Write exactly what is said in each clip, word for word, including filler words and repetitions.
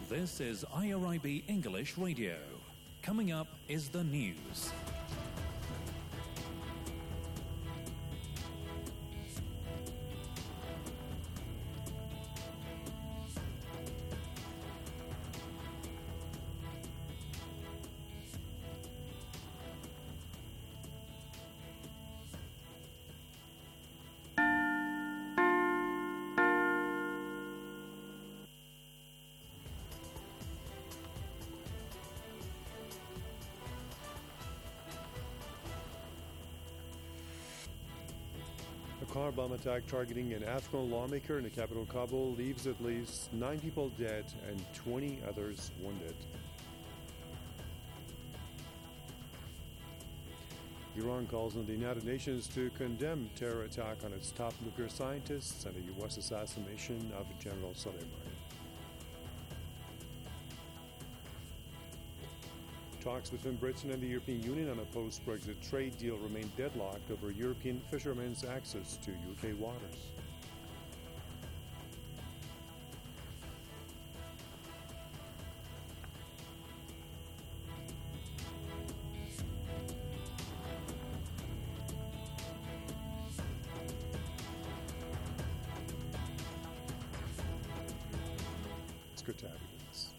This is I R I B English Radio. Coming up is the news. A car bomb attack targeting an Afghan lawmaker in the capital Kabul leaves at least nine people dead and twenty others wounded. Iran calls on the United Nations to condemn terror attack on its top nuclear scientists and the U S assassination of General Soleimani. Talks between Britain and the European Union on a post-Brexit trade deal remain deadlocked over European fishermen's access to U K waters. It's good to have you with us.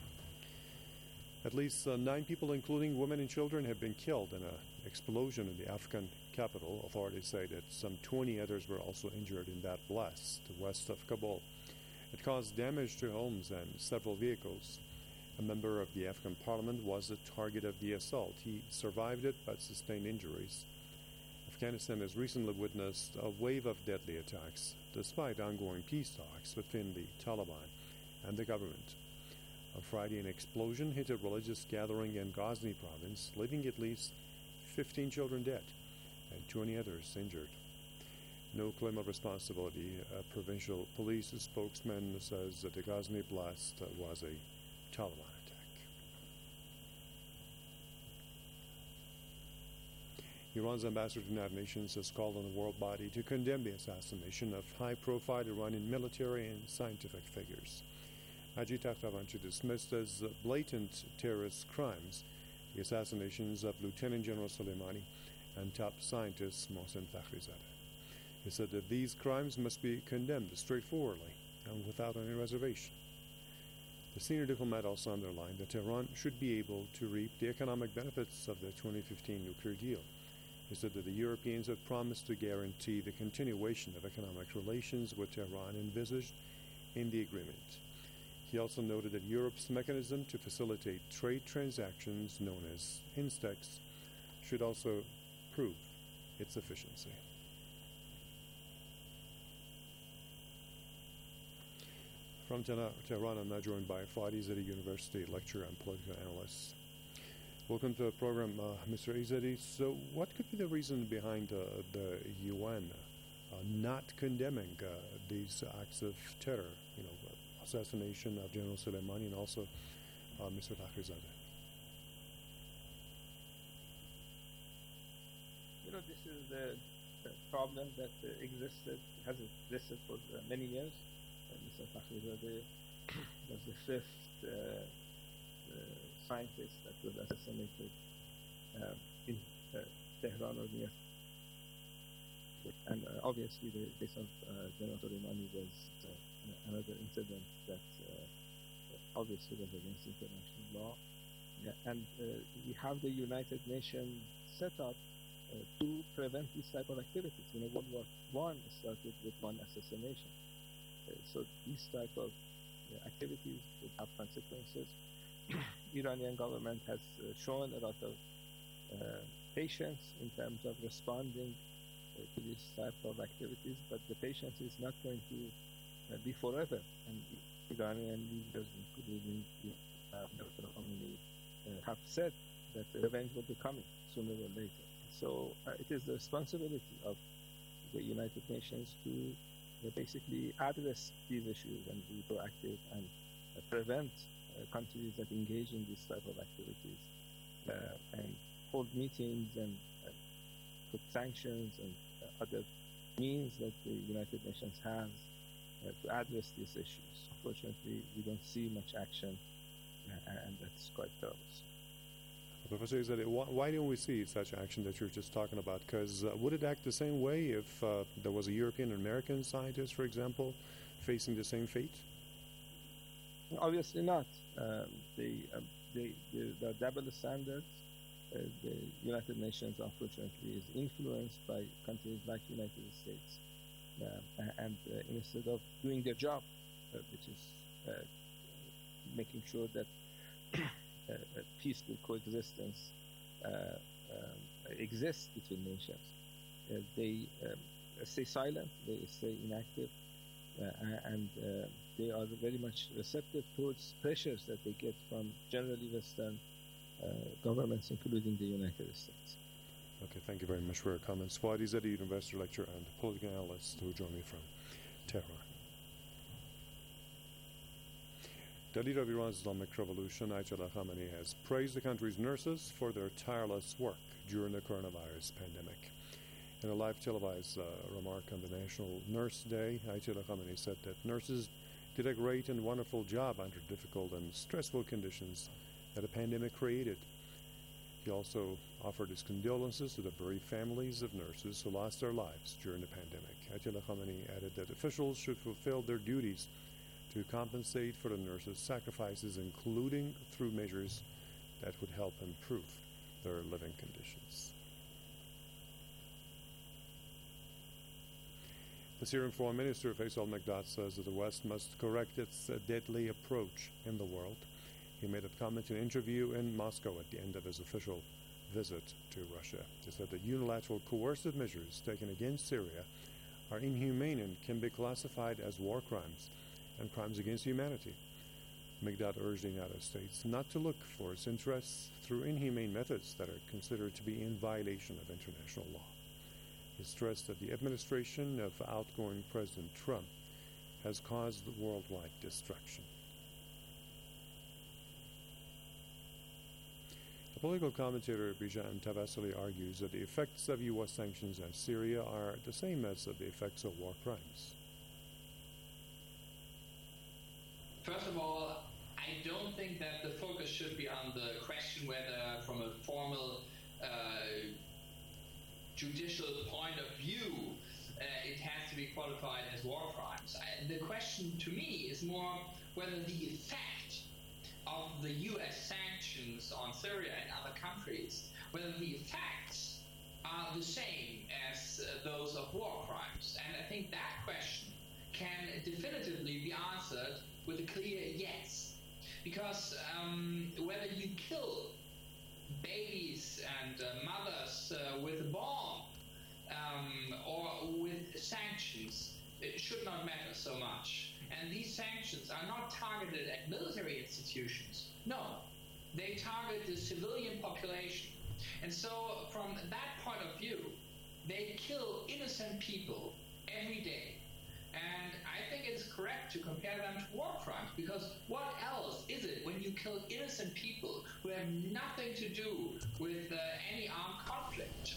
At least uh, nine people, including women and children, have been killed in an explosion in the Afghan capital. Authorities say that some twenty others were also injured in that blast west of Kabul. It caused damage to homes and several vehicles. A member of the Afghan parliament was the target of the assault. He survived it but sustained injuries. Afghanistan has recently witnessed a wave of deadly attacks, despite ongoing peace talks between the Taliban and the government. On Friday, an explosion hit a religious gathering in Ghazni province, leaving at least fifteen children dead and twenty others injured. No claim of responsibility. A provincial police spokesman says that the Ghazni blast was a Taliban attack. Iran's ambassador to the United Nations has called on the world body to condemn the assassination of high-profile Iranian military and scientific figures. Majid Takhtavanchi dismissed as blatant terrorist crimes the assassinations of Lieutenant General Soleimani and top scientist Mohsen Fakhrizadeh. He said that these crimes must be condemned straightforwardly and without any reservation. The senior diplomat also underlined that Tehran should be able to reap the economic benefits of the twenty fifteen nuclear deal. He said that the Europeans had promised to guarantee the continuation of economic relations with Tehran envisaged in the agreement. He also noted that Europe's mechanism to facilitate trade transactions, known as INSTEX, should also prove its efficiency. From Tehran, I'm now joined by Fadi Izadi, University lecturer and political analyst. Welcome to the program, uh, Mister Izadi. So what could be the reason behind uh, the U N uh, not condemning uh, these acts of terror, you know, assassination of General Soleimani and also uh, Mister Fakhrizadeh? You know, this is the, the problem that uh, existed, has existed for uh, many years. Uh, Mister Fakhrizadeh was the fifth uh, uh, scientist that was assassinated uh, in uh, Tehran or near. And uh, obviously the case of uh, General Soleimani was uh, another incident that uh, obviously was against international law. Yeah, and uh, we have the United Nations set up uh, to prevent these type of activities. You know, World War One started with one assassination. Uh, so these type of uh, activities would have consequences. Iranian government has uh, shown a lot of uh, patience in terms of responding uh, to this type of activities, but the patience is not going to uh, be forever. And Iranian leaders, including uh, Doctor Khamenei, uh, have said that the revenge will be coming sooner or later. So uh, it is the responsibility of the United Nations to uh, basically address these issues and be proactive and uh, prevent uh, countries that engage in this type of activities uh, and hold meetings and uh, put sanctions and uh, other means that the United Nations has uh, to address these issues. Unfortunately, we don't see much action, uh, and that's quite terrible. Professor Izzadeh, why don't we see such action that you're just talking about? Because uh, would it act the same way if uh, there was a European or American scientist, for example, facing the same fate? Obviously not. Um, they, um, they, they, the double standards. Uh, the United Nations, unfortunately, is influenced by countries like United States, uh, and uh, instead of doing their job, uh, which is uh, making sure that uh, peaceful coexistence uh, um, exists between nations, uh, they um, stay silent, they stay inactive, uh, and uh, they are very much receptive towards pressures that they get from generally Western Uh, governments, including the United States. Okay, thank you very much for your comments. Fouad Izzadeh, University lecturer and political analyst, who joined me from Tehran. The leader of Iran's Islamic Revolution, Ayatollah Khamenei, has praised the country's nurses for their tireless work during the coronavirus pandemic. In a live televised uh, remark on the National Nurse Day, Ayatollah Khamenei said that nurses did a great and wonderful job under difficult and stressful conditions that a pandemic created. He also offered his condolences to the bereaved families of nurses who lost their lives during the pandemic. Ayatollah Khamenei added that officials should fulfill their duties to compensate for the nurses' sacrifices, including through measures that would help improve their living conditions. The Syrian Foreign Minister Faisal Mekdad says that the West must correct its uh, deadly approach in the world. He made a comment in an interview in Moscow at the end of his official visit to Russia. He said that unilateral coercive measures taken against Syria are inhumane and can be classified as war crimes and crimes against humanity. Mekdad urged the United States not to look for its interests through inhumane methods that are considered to be in violation of international law. He stressed that the administration of outgoing President Trump has caused worldwide destruction. The political commentator Bijan Tavassoli argues that the effects of U S sanctions on Syria are the same as the effects of war crimes. First of all, I don't think that the focus should be on the question whether, from a formal uh, judicial point of view, uh, it has to be qualified as war crimes. I, the question to me is more whether the effect of the U S sanctions on Syria and other countries, whether the effects are the same as uh, those of war crimes. And I think that question can definitively be answered with a clear yes. Because um, whether you kill babies and uh, mothers uh, with a bomb um, or with sanctions, it should not matter so much. And these sanctions are not targeted at military institutions. No, they target the civilian population. And so from that point of view, they kill innocent people every day. And I think it's correct to compare them to war crimes, because what else is it when you kill innocent people who have nothing to do with uh, any armed conflict?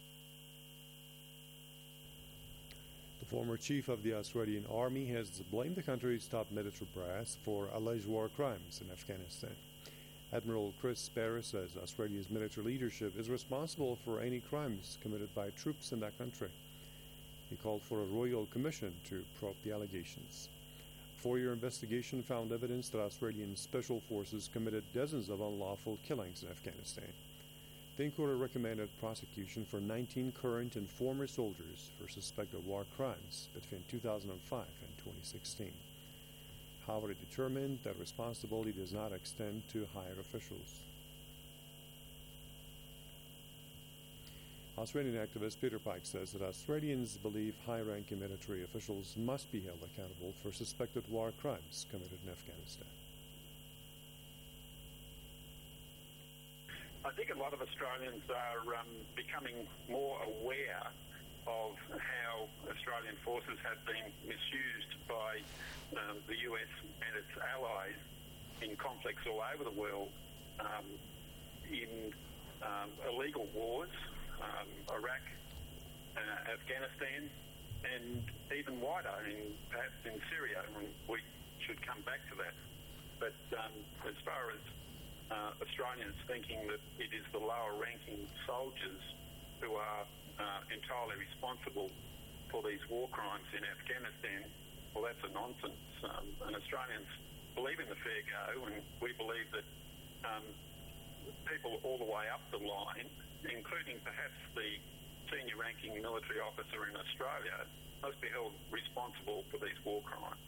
The former chief of the Australian Army has blamed the country's top military brass for alleged war crimes in Afghanistan. Admiral Chris Sparrow says Australia's military leadership is responsible for any crimes committed by troops in that country. He called for a royal commission to probe the allegations. A four-year investigation found evidence that Australian special forces committed dozens of unlawful killings in Afghanistan. The inquiry recommended prosecution for nineteen current and former soldiers for suspected war crimes between two thousand five and twenty sixteen. However, it determined that responsibility does not extend to higher officials. Australian activist Peter Pike says that Australians believe high-ranking military officials must be held accountable for suspected war crimes committed in Afghanistan. I think a lot of Australians are um, becoming more aware of how Australian forces have been misused by um, the U S and its allies in conflicts all over the world, um, in um, illegal wars, um, Iraq, uh, Afghanistan, and even wider, in, perhaps in Syria, and we should come back to that. But um, as far as uh, Australians thinking that it is the lower-ranking soldiers who are uh, entirely responsible for these war crimes in Afghanistan, well, that's a nonsense. Um, and Australians believe in the fair go, and we believe that um, people all the way up the line, including perhaps the senior-ranking military officer in Australia, must be held responsible for these war crimes.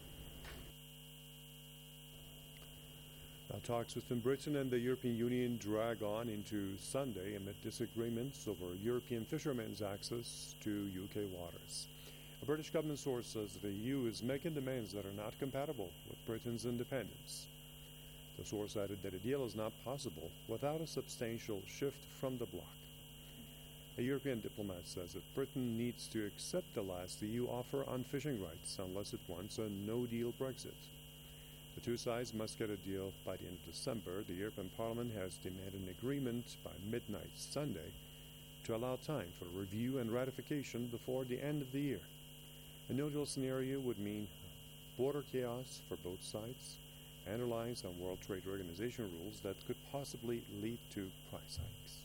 Now, talks within Britain and the European Union drag on into Sunday amid disagreements over European fishermen's access to U K waters. A British government source says the E U is making demands that are not compatible with Britain's independence. The source added that a deal is not possible without a substantial shift from the bloc. A European diplomat says that Britain needs to accept the last E U offer on fishing rights unless it wants a no-deal Brexit. The two sides must get a deal by the end of December. The European Parliament has demanded an agreement by midnight Sunday to allow time for review and ratification before the end of the year. A no-deal scenario would mean border chaos for both sides and reliance on World Trade Organization rules that could possibly lead to price hikes.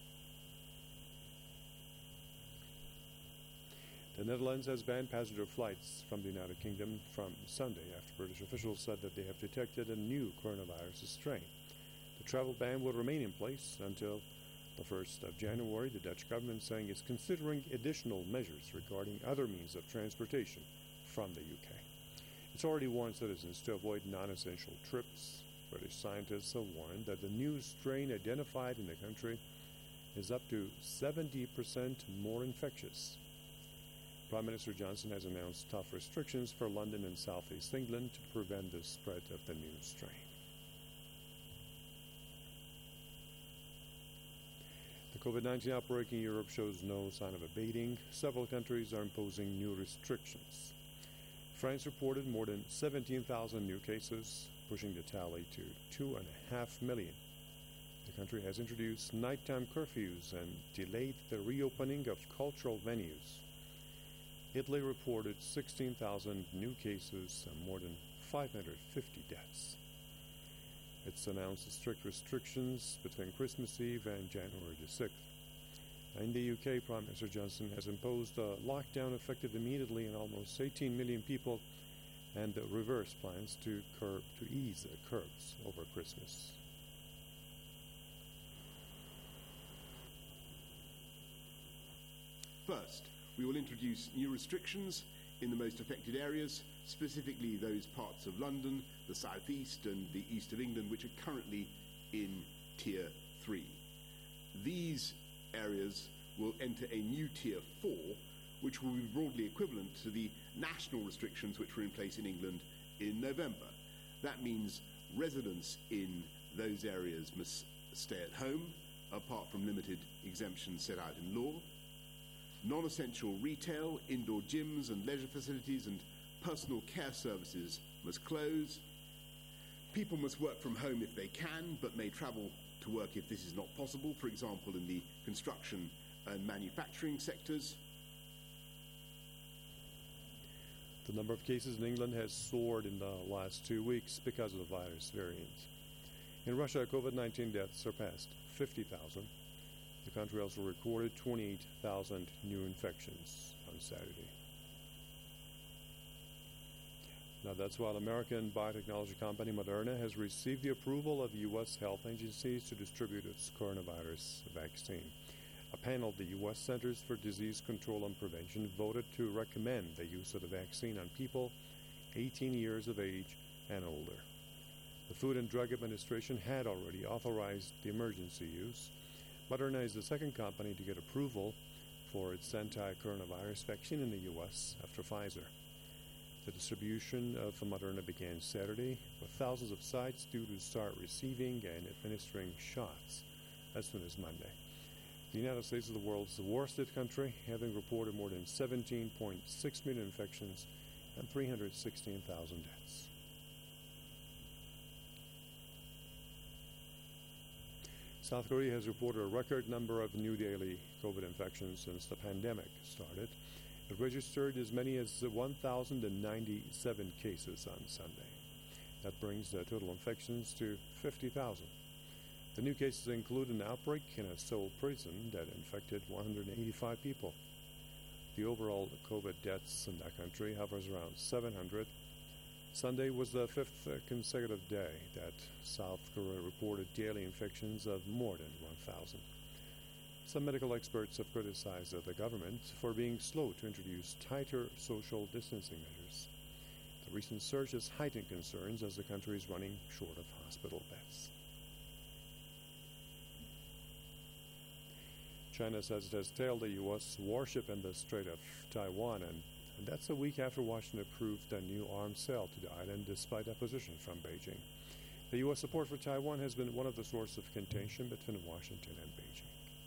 The Netherlands has banned passenger flights from the United Kingdom from Sunday after British officials said that they have detected a new coronavirus strain. The travel ban will remain in place until the first of January. The Dutch government saying it's considering additional measures regarding other means of transportation from the U K. It's already warned citizens to avoid non-essential trips. British scientists have warned that the new strain identified in the country is up to seventy percent more infectious. Prime Minister Johnson has announced tough restrictions for London and southeast England to prevent the spread of the new strain. The COVID nineteen outbreak in Europe shows no sign of abating. Several countries are imposing new restrictions. France reported more than seventeen thousand new cases, pushing the tally to two and a half million. The country has introduced nighttime curfews and delayed the reopening of cultural venues. Italy reported sixteen thousand new cases and more than five hundred fifty deaths. It's announced strict restrictions between Christmas Eve and January the sixth. In the U K, Prime Minister Johnson has imposed a lockdown effective immediately on almost eighteen million people and reverse plans to curb to ease the curbs over Christmas. First, we will introduce new restrictions in the most affected areas, specifically those parts of London, the South East and the East of England, which are currently in Tier three. These areas will enter a new Tier four, which will be broadly equivalent to the national restrictions which were in place in England in November. That means residents in those areas must stay at home, apart from limited exemptions set out in law. Non-essential retail, indoor gyms and leisure facilities and personal care services must close. People must work from home if they can, but may travel to work if this is not possible, for example, in the construction and manufacturing sectors. The number of cases in England has soared in the last two weeks because of the virus variant. In Russia, COVID nineteen deaths surpassed fifty thousand. The country also recorded twenty-eight thousand new infections on Saturday. Now, that's while American biotechnology company Moderna has received the approval of U S health agencies to distribute its coronavirus vaccine. A panel of the U S Centers for Disease Control and Prevention voted to recommend the use of the vaccine on people eighteen years of age and older. The Food and Drug Administration had already authorized the emergency use. Moderna is the second company to get approval for its anti-coronavirus vaccine in the U S after Pfizer. The distribution of Moderna began Saturday, with thousands of sites due to start receiving and administering shots as soon as Monday. The United States is the world's worst hit country, having reported more than seventeen point six million infections and three hundred sixteen thousand deaths. South Korea has reported a record number of new daily COVID infections since the pandemic started. It registered as many as one thousand ninety-seven cases on Sunday. That brings the total infections to fifty thousand. The new cases include an outbreak in a Seoul prison that infected one hundred eighty-five people. The overall COVID deaths in that country hovers around seven hundred. Sunday was the fifth consecutive day that South Korea reported daily infections of more than one thousand. Some medical experts have criticized the government for being slow to introduce tighter social distancing measures. The recent surge has heightened concerns as the country is running short of hospital beds. China says it has tailed a U S warship in the Strait of Taiwan, and, and that's a week after Washington approved a new arms sale to the island despite opposition from Beijing. The U S support for Taiwan has been one of the sources of contention between Washington and Beijing.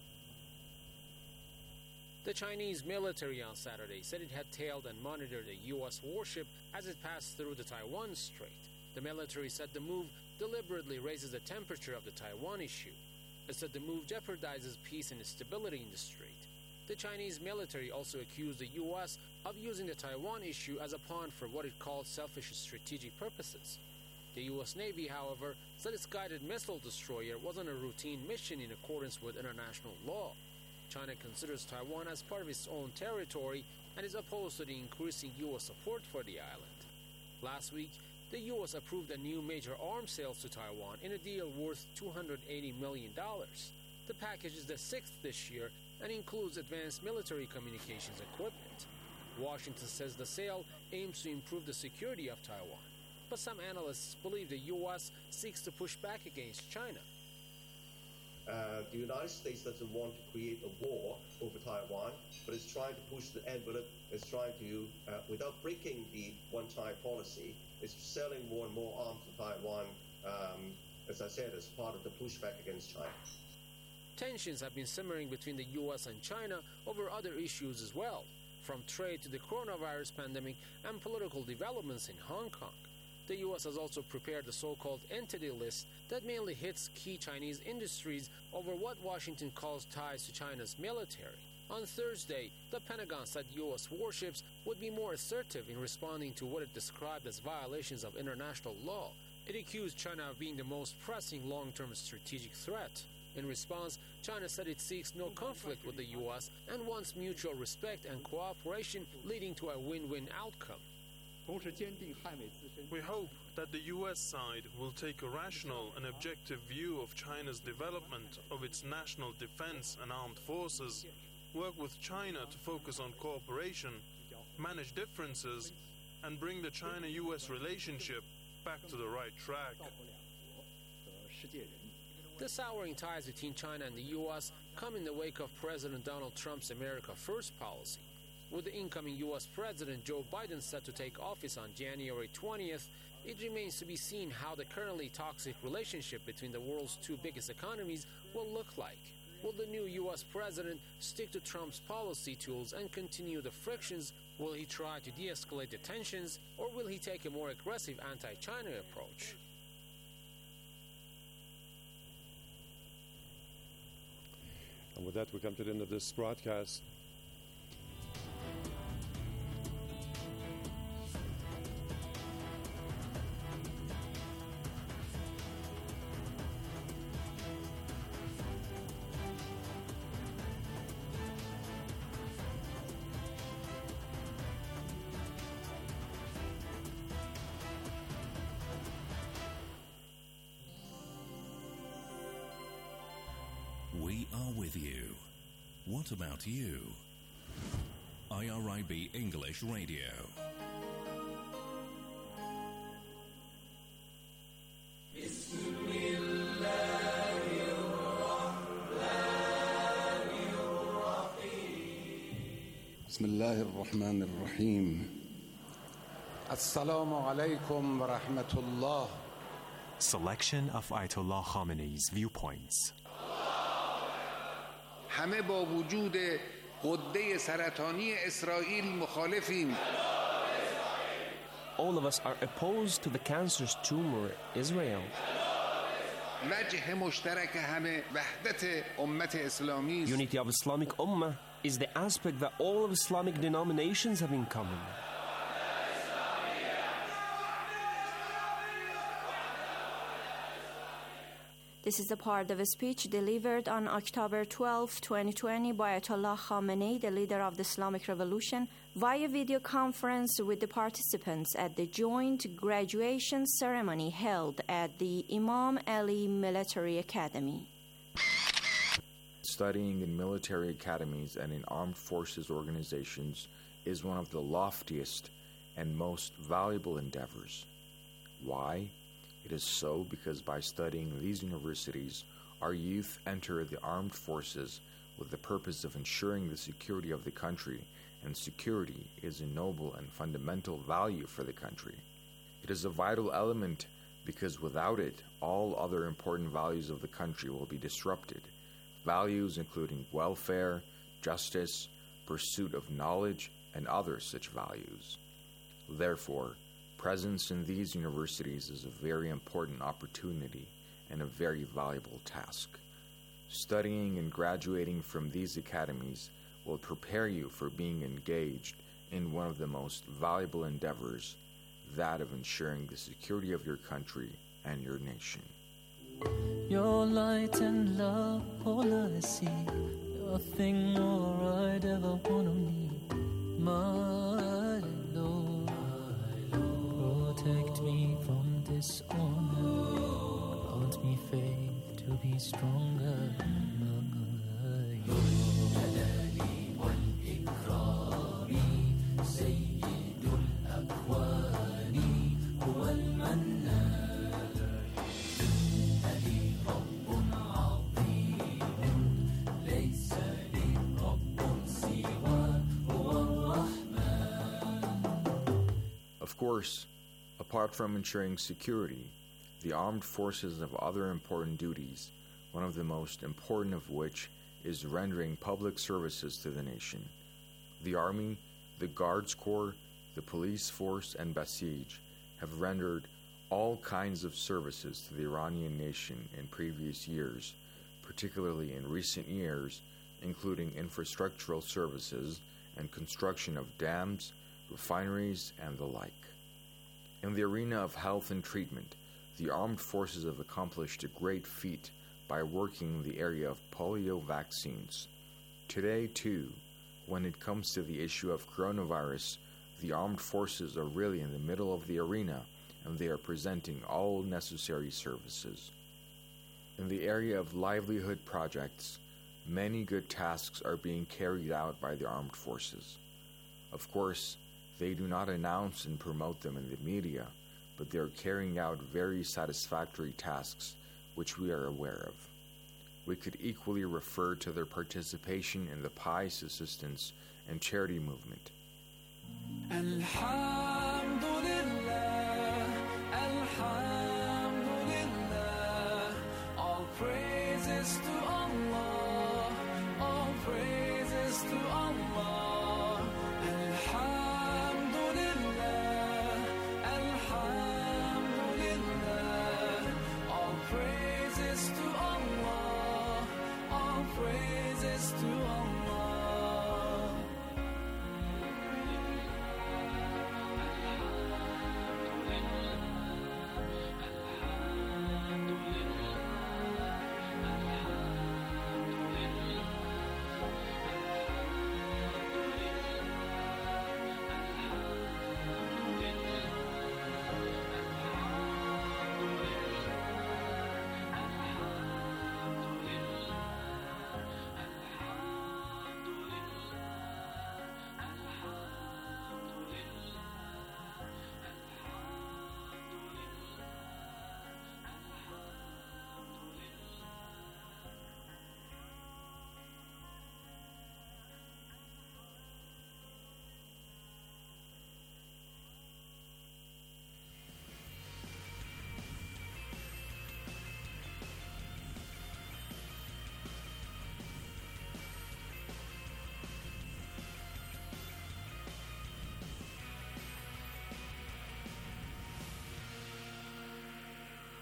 The Chinese military on Saturday said it had tailed and monitored a U S warship as it passed through the Taiwan Strait. The military said the move deliberately raises the temperature of the Taiwan issue. It said the move jeopardizes peace and stability in the strait. The Chinese military also accused the U S of using the Taiwan issue as a pawn for what it called selfish strategic purposes. The U S Navy, however, said its guided missile destroyer was on a routine mission in accordance with international law. China considers Taiwan as part of its own territory and is opposed to the increasing U S support for the island. Last week, the U S approved a new major arms sales to Taiwan in a deal worth two hundred eighty million dollars. The package is the sixth this year and includes advanced military communications equipment. Washington says the sale aims to improve the security of Taiwan, but some analysts believe the U S seeks to push back against China. Uh, the United States doesn't want to create a war over Taiwan, but it's trying to push the envelope. It's trying to, uh, without breaking the one-China policy, it's selling more and more arms to Taiwan, um, as I said, as part of the pushback against China. Tensions have been simmering between the U S and China over other issues as well, from trade to the coronavirus pandemic and political developments in Hong Kong. The U S has also prepared the so-called entity list that mainly hits key Chinese industries over what Washington calls ties to China's military. On Thursday, the Pentagon said U S warships would be more assertive in responding to what it described as violations of international law. It accused China of being the most pressing long-term strategic threat. In response, China said it seeks no conflict with the U S and wants mutual respect and cooperation leading to a win-win outcome. We hope that the U S side will take a rational and objective view of China's development of its national defense and armed forces, work with China to focus on cooperation, manage differences, and bring the China-U S relationship back to the right track. The souring ties between China and the U S come in the wake of President Donald Trump's America First policy. With the incoming U S President Joe Biden set to take office on January twentieth, it remains to be seen how the currently toxic relationship between the world's two biggest economies will look like. Will the new U S President stick to Trump's policy tools and continue the frictions? Will he try to de-escalate the tensions, or will he take a more aggressive anti-China approach? And with that, we come to the end of this broadcast. We are with you. What about you? I R I B English Radio. بسم الله الرحمن الرحيم السلام عليكم ورحمة الله. Selection of Ayatollah Khamenei's viewpoints. همه با وجود غده سرطانی اسرائیل مخالفیم. All of us are opposed to the cancerous tumor Israel. وجه مشترک همه وحدت امت اسلامی است. Unity of Islamic Ummah is the aspect that all of Islamic denominations have in common. This is a part of a speech delivered on October twelfth, twenty twenty by Ayatollah Khamenei, the leader of the Islamic Revolution, via video conference with the participants at the joint graduation ceremony held at the Imam Ali Military Academy. Studying in military academies and in armed forces organizations is one of the loftiest and most valuable endeavors. Why? It is so because by studying these universities, our youth enter the armed forces with the purpose of ensuring the security of the country, and security is a noble and fundamental value for the country. It is a vital element because without it, all other important values of the country will be disrupted. Values including welfare, justice, pursuit of knowledge, and other such values. Therefore, presence in these universities is a very important opportunity and a very valuable task. Studying and graduating from these academies will prepare you for being engaged in one of the most valuable endeavors, that of ensuring the security of your country and your nation. Your light and love, all I see, nothing more I'd ever wanna need, my Lord. Protect me from dishonor, grant me faith to be stronger. Of course, apart from ensuring security, the armed forces have other important duties, one of the most important of which is rendering public services to the nation. The Army, the Guards Corps, the police force, and Basij have rendered all kinds of services to the Iranian nation in previous years, particularly in recent years, including infrastructural services and construction of dams, refineries, and the like. In the arena of health and treatment, the armed forces have accomplished a great feat by working in the area of polio vaccines. Today, too, when it comes to the issue of coronavirus, the armed forces are really in the middle of the arena, and they are presenting all necessary services. In the area of livelihood projects, many good tasks are being carried out by the armed forces. Of course, they do not announce and promote them in the media, but they are carrying out very satisfactory tasks which we are aware of. We could equally refer to their participation in the pious assistance and charity movement. Alhamdulillah, Alhamdulillah, all praises to Allah, all praises to Allah.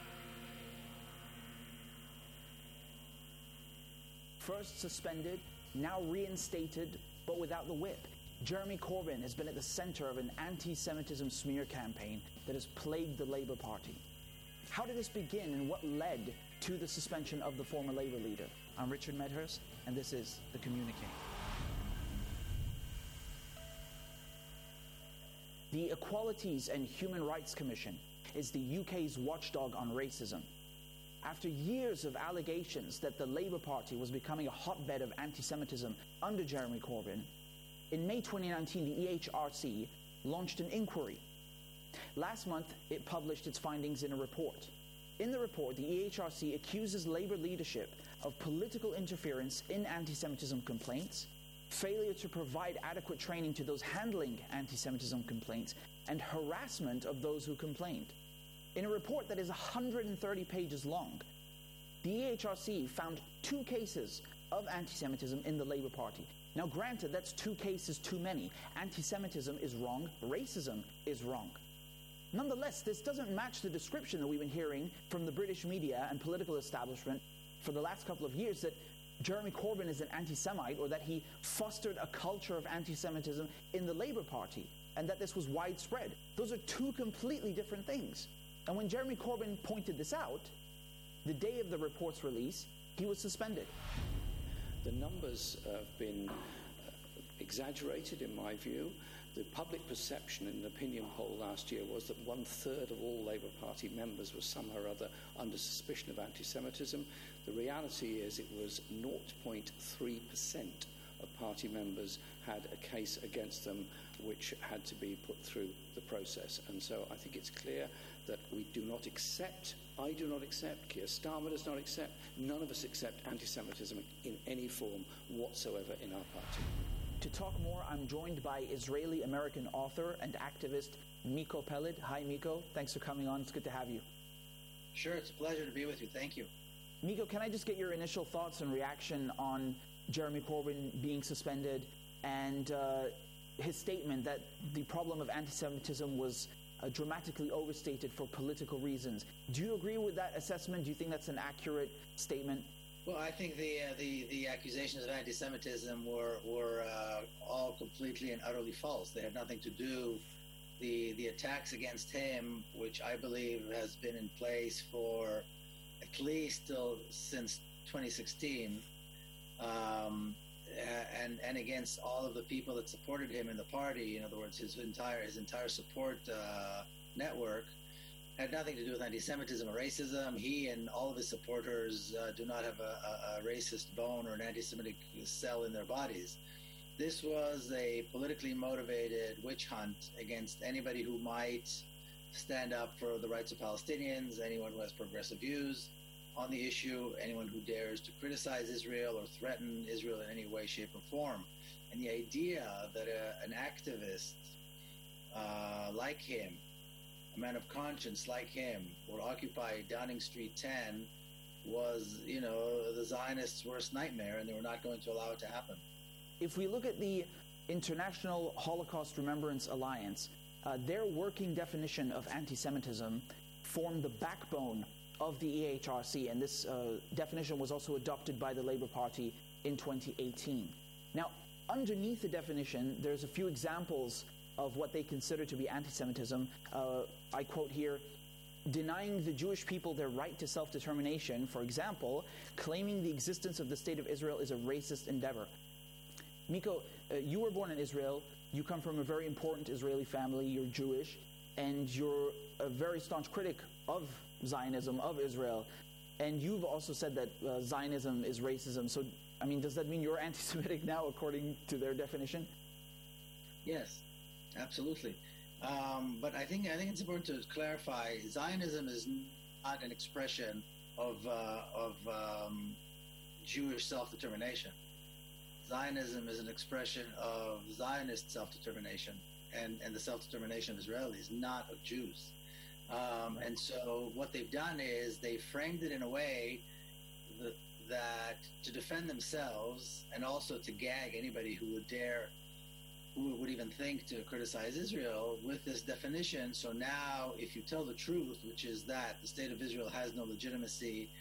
First suspended, now reinstated, but without the whip. Jeremy Corbyn has been at the center of an anti-Semitism smear campaign that has plagued the Labour Party. How did this begin, and what led to the suspension of the former Labour leader? I'm Richard Medhurst, and this is The Communique. The Equalities and Human Rights Commission is the U K's watchdog on racism. After years of allegations that the Labour Party was becoming a hotbed of anti-Semitism under Jeremy Corbyn, in May twenty nineteen, the E H R C launched an inquiry. Last month, it published its findings in a report. In the report, the E H R C accuses Labour leadership of political interference in anti-Semitism complaints, failure to provide adequate training to those handling anti-Semitism complaints, and harassment of those who complained. In a report that is one hundred thirty pages long, the E H R C found two cases of anti-Semitism in the Labour Party. Now granted, that's two cases too many. Anti-Semitism is wrong, racism is wrong. Nonetheless, this doesn't match the description that we've been hearing from the British media and political establishment for the last couple of years, that Jeremy Corbyn is an anti-Semite, or that he fostered a culture of anti-Semitism in the Labour Party, and that this was widespread. Those are two completely different things. And when Jeremy Corbyn pointed this out, the day of the report's release, he was suspended. The numbers have been uh, exaggerated, in my view. The public perception in an opinion poll last year was that one-third of all Labour Party members were somehow or other under suspicion of anti-Semitism. The reality is it was zero point three percent of party members had a case against them which had to be put through the process. And so I think it's clear that we do not accept, I do not accept, Keir Starmer does not accept, none of us accept anti-Semitism in any form whatsoever in our party. To talk more, I'm joined by Israeli-American author and activist Miko Peled. Hi, Miko. Thanks for coming on. It's good to have you. Sure, it's a pleasure to be with you. Thank you. Miko, can I just get your initial thoughts and reaction on Jeremy Corbyn being suspended and uh, his statement that the problem of anti-Semitism was uh, dramatically overstated for political reasons? Do you agree with that assessment? Do you think that's an accurate statement? Well, I think the uh, the, the accusations of anti-Semitism were were uh, all completely and utterly false. They had nothing to do. The the attacks against him, which I believe has been in place for at least till since twenty sixteen, um, and and against all of the people that supported him in the party. In other words, his entire his entire support uh, network had nothing to do with anti-Semitism or racism. He and all of his supporters uh, do not have a, a, a racist bone or an anti-Semitic cell in their bodies. This was a politically motivated witch hunt against anybody who might stand up for the rights of Palestinians, anyone who has progressive views on the issue, anyone who dares to criticize Israel or threaten Israel in any way, shape, or form. And the idea that a, an activist uh, like him, a man of conscience like him, would occupy Downing Street ten was, you know, the Zionists' worst nightmare, and they were not going to allow it to happen. If we look at the International Holocaust Remembrance Alliance, uh, their working definition of anti-Semitism formed the backbone of the E H R C, and this uh, definition was also adopted by the Labour Party in twenty eighteen. Now, underneath the definition, there's a few examples of what they consider to be anti-Semitism. Uh, I quote here, denying the Jewish people their right to self-determination, for example, claiming the existence of the State of Israel is a racist endeavor. Miko, uh, you were born in Israel, you come from a very important Israeli family, you're Jewish, and you're a very staunch critic of Zionism, of Israel, and you've also said that uh, Zionism is racism. So, I mean, does that mean you're anti-Semitic now, according to their definition? Yes, absolutely. Um, but I think I think it's important to clarify: Zionism is not an expression of uh, of um, Jewish self-determination. Zionism is an expression of Zionist self-determination and, and the self-determination of Israelis, not of Jews. Um, and so what they've done is they framed it in a way that, that to defend themselves and also to gag anybody who would dare, who would even think to criticize Israel with this definition. So now if you tell the truth, which is that the State of Israel has no legitimacy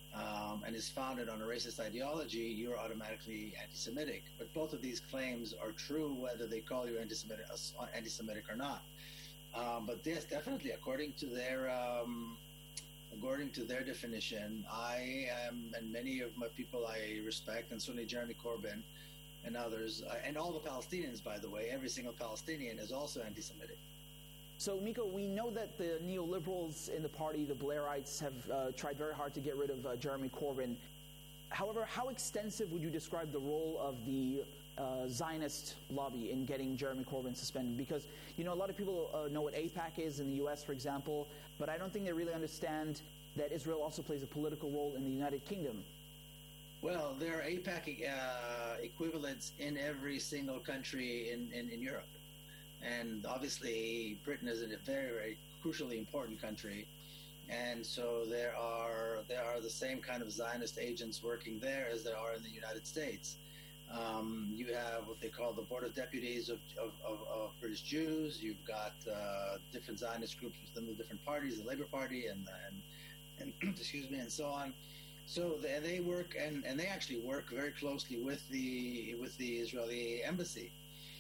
um, and is founded on a racist ideology, you're automatically anti-Semitic. But both of these claims are true whether they call you anti-Semitic, uh, anti-Semitic or not. Um, but yes, definitely, according to their um, according to their definition, I am, and many of my people I respect, and certainly Jeremy Corbyn and others, uh, and all the Palestinians, by the way, every single Palestinian is also anti-Semitic. So, Miko, we know that the neoliberals in the party, the Blairites, have uh, tried very hard to get rid of uh, Jeremy Corbyn. However, how extensive would you describe the role of the uh, Zionist lobby in getting Jeremy Corbyn suspended? Because, you know, a lot of people uh, know what AIPAC is in the U S, for example, but I don't think they really understand that Israel also plays a political role in the United Kingdom. Well, there are AIPAC uh, equivalents in every single country in, in, in Europe. And obviously, Britain is a very, very crucially important country. And so there are there are the same kind of Zionist agents working there as there are in the United States. Um, you have what they call the Board of Deputies of, of, of, of British Jews. You've got uh, different Zionist groups within the different parties, the Labour Party and, and, and excuse me, and so on. So they, they work, and, and they actually work very closely with the with the Israeli embassy.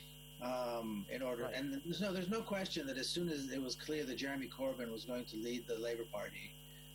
Um, in order, right. and there's no, there's no question that as soon as it was clear that Jeremy Corbyn was going to lead the Labour Party,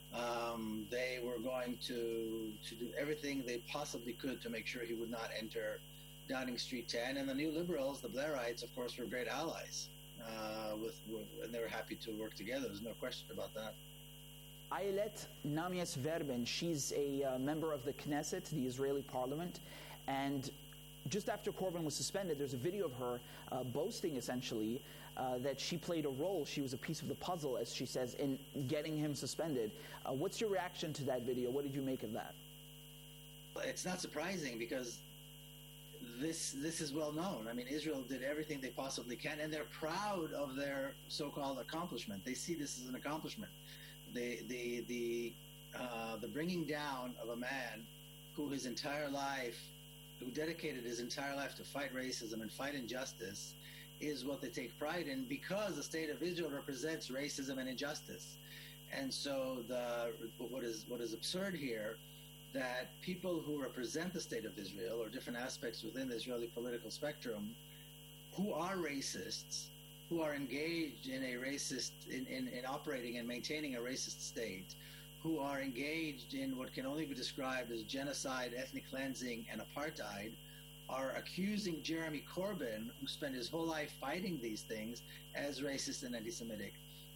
um, they were going to to do everything they possibly could to make sure he would not enter Downing Street ten. And the New Liberals, the Blairites, of course, were great allies, uh, with, with and they were happy to work together. There's no question about that. Ayelet Namies Verben, she's a uh, member of the Knesset, the Israeli parliament, and just after Corbyn was suspended, there's a video of her uh, boasting, essentially, uh, that she played a role. She was a piece of the puzzle, as she says, in getting him suspended. Uh, what's your reaction to that video? What did you make of that? It's not surprising because this this is well known. I mean, Israel did everything they possibly can, and they're proud of their so-called accomplishment. They see this as an accomplishment. The the the uh, the bringing down of a man who his entire life who dedicated his entire life to fight racism and fight injustice is what they take pride in, because the state of Israel represents racism and injustice. And so the what is what is absurd here, that people who represent the state of Israel or different aspects within the Israeli political spectrum who are racists, who are engaged in a racist, in, in, in operating and maintaining a racist state, who are engaged in what can only be described as genocide, ethnic cleansing, and apartheid, are accusing Jeremy Corbyn, who spent his whole life fighting these things, as racist and anti-Semitic.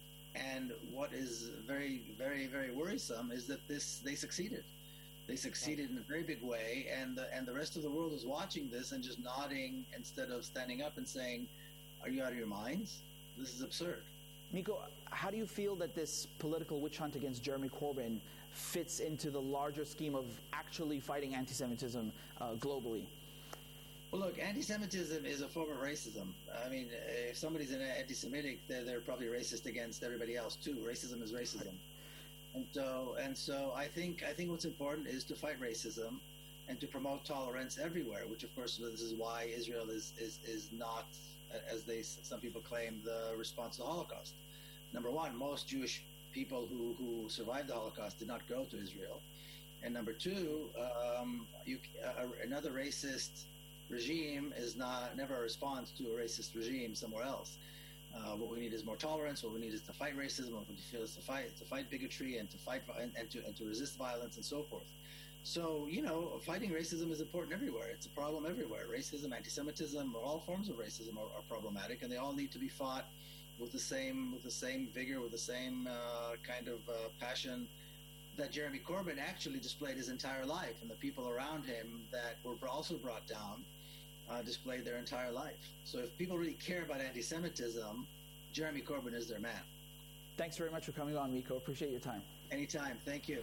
And what is very, very, very worrisome is that this they succeeded. They succeeded in a very big way, and the, and the rest of the world is watching this and just nodding instead of standing up and saying, "Are you out of your minds? This is absurd." Miko, how do you feel that this political witch hunt against Jeremy Corbyn fits into the larger scheme of actually fighting anti-Semitism uh, globally? Well, look, anti-Semitism is a form of racism. I mean, if somebody's an anti-Semitic, they're, they're probably racist against everybody else too. Racism is racism, and so and so I think I think what's important is to fight racism and to promote tolerance everywhere. Which, of course, this is why Israel is is is not, as they some people claim, the response to the Holocaust. Number one, most Jewish people who, who survived the Holocaust did not go to Israel. And number two, um, you, uh, another racist regime is not never a response to a racist regime somewhere else. Uh, what we need is more tolerance. What we need is to fight racism. What we feel is to fight to fight bigotry and to fight and, and to and to resist violence and so forth. So, you know, fighting racism is important everywhere. It's a problem everywhere. Racism, anti-Semitism, all forms of racism are, are problematic, and they all need to be fought with the same with the same vigor, with the same uh, kind of uh, passion that Jeremy Corbyn actually displayed his entire life, and the people around him that were also brought down uh, displayed their entire life. So if people really care about anti-Semitism, Jeremy Corbyn is their man. Thanks very much for coming on, Miko. Appreciate your time. Anytime. Thank you.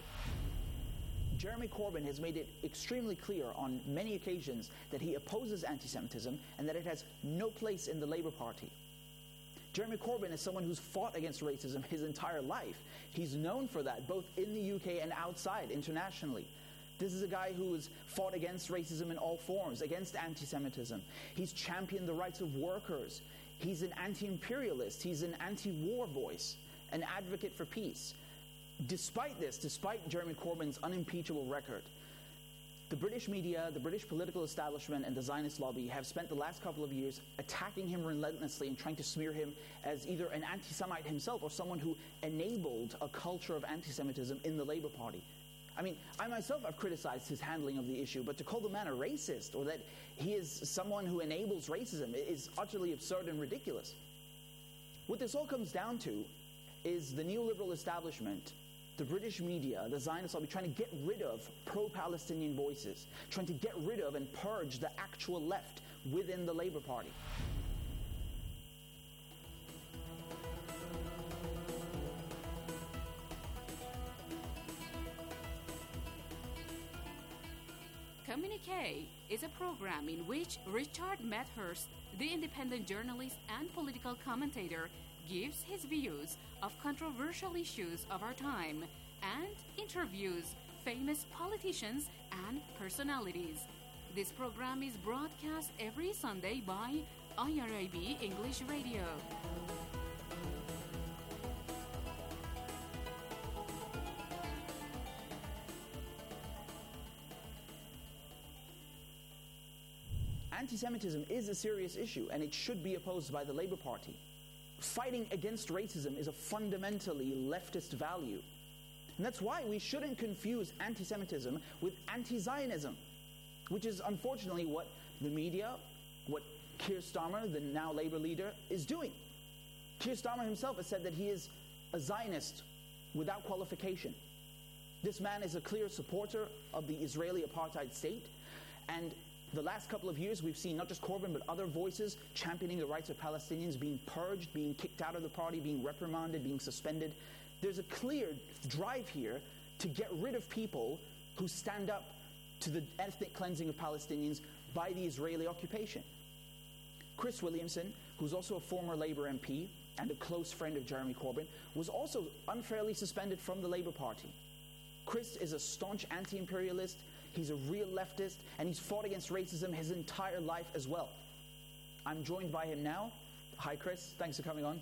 Jeremy Corbyn has made it extremely clear on many occasions that he opposes anti-Semitism and that it has no place in the Labour Party. Jeremy Corbyn is someone who's fought against racism his entire life. He's known for that, both in the U K and outside, internationally. This is a guy who has fought against racism in all forms, against anti-Semitism. He's championed the rights of workers. He's an anti-imperialist. He's an anti-war voice, an advocate for peace. despite this, despite Jeremy Corbyn's unimpeachable record, the British media, the British political establishment, and the Zionist lobby have spent the last couple of years attacking him relentlessly and trying to smear him as either an anti-Semite himself or someone who enabled a culture of anti-Semitism in the Labour Party. I mean, I myself have criticized his handling of the issue, but to call the man a racist or that he is someone who enables racism is utterly absurd and ridiculous. What this all comes down to is the neoliberal establishment, the British media, the Zionist lobby, trying to get rid of pro-Palestinian voices, trying to get rid of and purge the actual left within the Labour Party. Communique is a program in which Richard Medhurst, the independent journalist and political commentator, gives his views of controversial issues of our time and interviews famous politicians and personalities. This program is broadcast every Sunday by I R I B English Radio. Anti-Semitism is a serious issue, and it should be opposed by the Labour Party. Fighting against racism is a fundamentally leftist value. And that's why we shouldn't confuse anti-Semitism with anti-Zionism, which is unfortunately what the media, what Keir Starmer, the now Labour leader, is doing. Keir Starmer himself has said that he is a Zionist without qualification. This man is a clear supporter of the Israeli apartheid state, and the last couple of years, we've seen not just Corbyn, but other voices championing the rights of Palestinians being purged, being kicked out of the party, being reprimanded, being suspended. There's a clear drive here to get rid of people who stand up to the ethnic cleansing of Palestinians by the Israeli occupation. Chris Williamson, who's also a former Labour M P and a close friend of Jeremy Corbyn, was also unfairly suspended from the Labour Party. Chris is a staunch anti-imperialist. He's a real leftist, and he's fought against racism his entire life as well. I'm joined by him now. Hi, Chris. Thanks for coming on.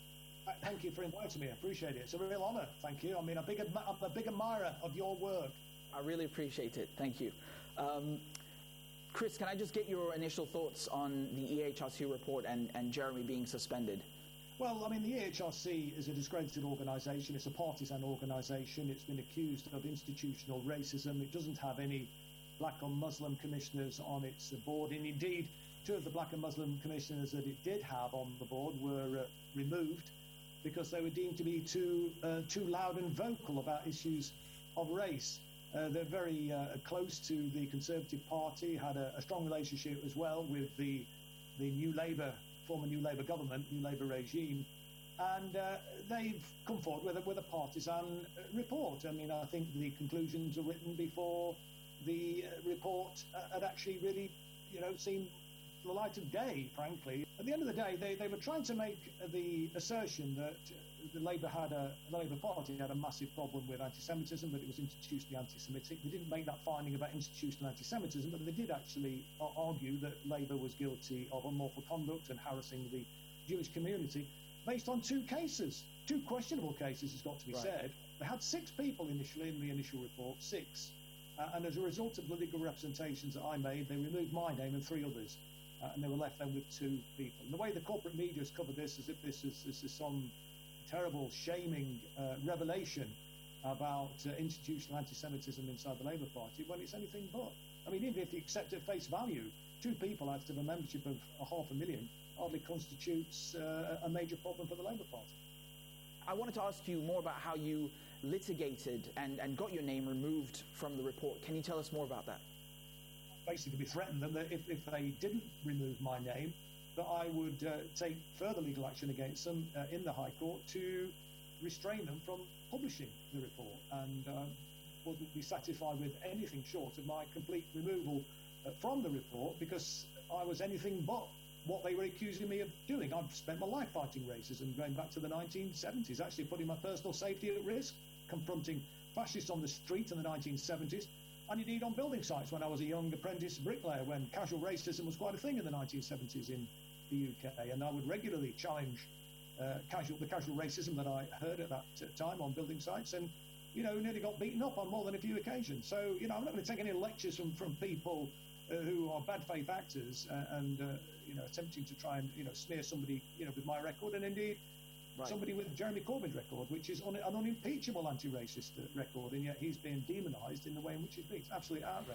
Thank you for inviting me. I appreciate it. It's a real honour. Thank you. I mean, a big admi- I'm a big admirer of your work. I really appreciate it. Thank you. Um, Chris, can I just get your initial thoughts on the E H R C report and, and Jeremy being suspended? Well, I mean, the E H R C is a discredited organisation. It's a partisan organisation. It's been accused of institutional racism. It doesn't have any black or Muslim commissioners on its board. And indeed, two of the black and Muslim commissioners that it did have on the board were uh, removed because they were deemed to be too uh, too loud and vocal about issues of race. Uh, they're very uh, close to the Conservative Party, had a, a strong relationship as well with the the New Labour former New Labour government, New Labour regime, and uh, they've come forward with a, with a partisan report. I mean, I think the conclusions are written before the report uh, had actually really, you know, seen the light of day, frankly. At the end of the day, they, they were trying to make the assertion that the Labour had a the Labour Party had a massive problem with anti-Semitism, that it was institutionally anti-Semitic. They didn't make that finding about institutional anti-Semitism, but they did actually argue that Labour was guilty of unlawful conduct and harassing the Jewish community based on two cases, two questionable cases, it's got to be right. said. They had six people initially in the initial report, six, uh, and as a result of the legal representations that I made, they removed my name and three others, uh, and they were left then with two people. And the way the corporate media has covered this is if this is, this is some terrible, shaming uh, revelation about uh, institutional anti-Semitism inside the Labour Party, when it's anything but. I mean, even if you accept at face value, two people out of a membership of a half a million hardly constitutes uh, a major problem for the Labour Party. I wanted to ask you more about how you litigated and, and got your name removed from the report. Can you tell us more about that? Basically, we threatened them that if, if they didn't remove my name, that I would uh, take further legal action against them uh, in the High Court to restrain them from publishing the report, and uh, wouldn't be satisfied with anything short of my complete removal uh, from the report, because I was anything but what they were accusing me of doing. I've spent my life fighting racism, going back to the nineteen seventies, actually putting my personal safety at risk, confronting fascists on the street in the nineteen seventies, and indeed on building sites when I was a young apprentice bricklayer, when casual racism was quite a thing in the nineteen seventies in the U K, and I would regularly challenge uh, casual, the casual racism that I heard at that uh, time on building sites, and you know, nearly got beaten up on more than a few occasions. So, you know, I'm not going to take any lectures from, from people uh, who are bad faith actors uh, and, uh, you know, attempting to try and, you know, smear somebody, you know, with my record, and indeed right. somebody with Jeremy Corbyn's record, which is un- an unimpeachable anti-racist uh, record, and yet he's being demonised in the way in which he's been. It's absolutely outrage.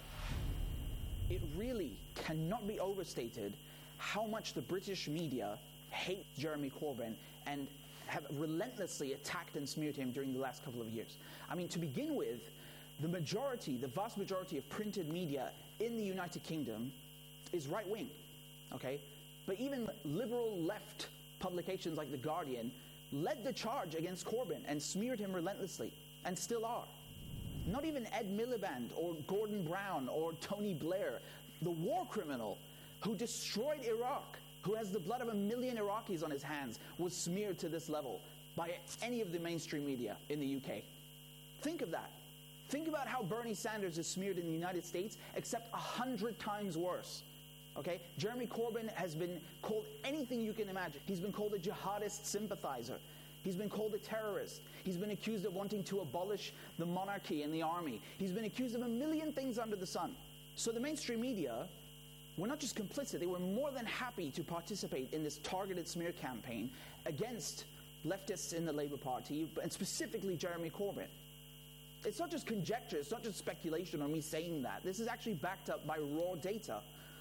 It really cannot be overstated how much the British media hate Jeremy Corbyn and have relentlessly attacked and smeared him during the last couple of years. I mean, to begin with, the majority, the vast majority of printed media in the United Kingdom is right-wing, okay? But even liberal left publications like The Guardian led the charge against Corbyn and smeared him relentlessly, and still are. Not even Ed Miliband or Gordon Brown or Tony Blair, the war criminal who destroyed Iraq, who has the blood of a million Iraqis on his hands, was smeared to this level by any of the mainstream media in the U K. Think of that. Think about how Bernie Sanders is smeared in the United States, except a hundred times worse. Okay? Jeremy Corbyn has been called anything you can imagine. He's been called a jihadist sympathizer. He's been called a terrorist. He's been accused of wanting to abolish the monarchy and the army. He's been accused of a million things under the sun. So the mainstream media were not just complicit, they were more than happy to participate in this targeted smear campaign against leftists in the Labour Party, and specifically Jeremy Corbyn. It's not just conjecture, it's not just speculation or me saying that. This is actually backed up by raw data.